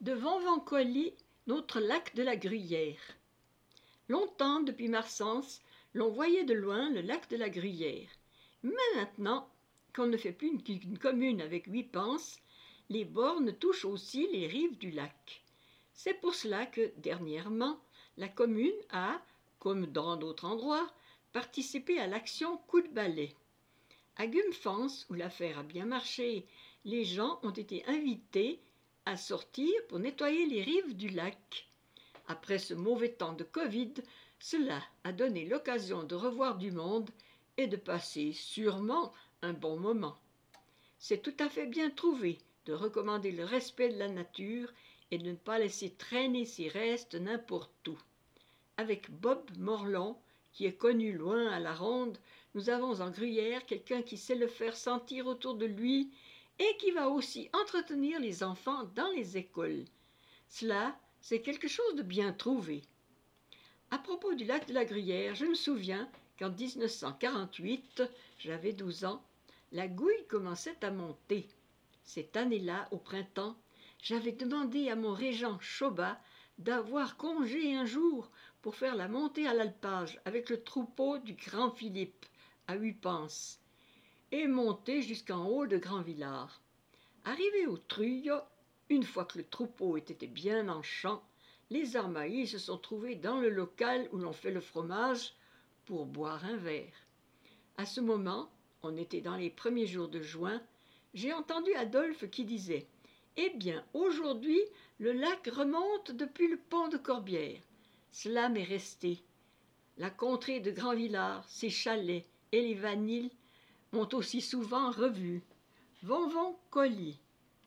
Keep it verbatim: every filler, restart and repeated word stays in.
de Vanvancolis, notre lac de la Gruyère. Longtemps, depuis Marsens, l'on voyait de loin le lac de la Gruyère. Mais maintenant qu'on ne fait plus qu'une commune avec huit panses, les bornes touchent aussi les rives du lac. C'est pour cela que, dernièrement, la commune a, comme dans d'autres endroits, participé à l'action coup de balai. À Gumfans, où l'affaire a bien marché, les gens ont été invités à sortir pour nettoyer les rives du lac. Après ce mauvais temps de Covid, cela a donné l'occasion de revoir du monde et de passer sûrement un bon moment. C'est tout à fait bien trouvé de recommander le respect de la nature et de ne pas laisser traîner ses restes n'importe où. Avec Bob Morlon, qui est connu loin à la ronde, nous avons en Gruyère quelqu'un qui sait le faire sentir autour de lui et qui va aussi entretenir les enfants dans les écoles. Cela, c'est quelque chose de bien trouvé. À propos du lac de la Gruyère, je me souviens qu'en dix-neuf cent quarante-huit, j'avais douze ans, la Gouye commençait à monter. Cette année-là, au printemps, j'avais demandé à mon régent Chobat d'avoir congé un jour pour faire la montée à l'alpage avec le troupeau du grand Philippe, à Huipens, et monter jusqu'en haut de Grand-Villard. Arrivé au Trullo, une fois que le troupeau était bien en champ, les armaillis se sont trouvés dans le local où l'on fait le fromage pour boire un verre. À ce moment, on était dans les premiers jours de juin, j'ai entendu Adolphe qui disait « Eh bien, aujourd'hui, le lac remonte depuis le pont de Corbière. » Cela m'est resté. La contrée de Grand-Villard, ses chalets et les vanilles m'ont aussi souvent revu. Vanvancolis.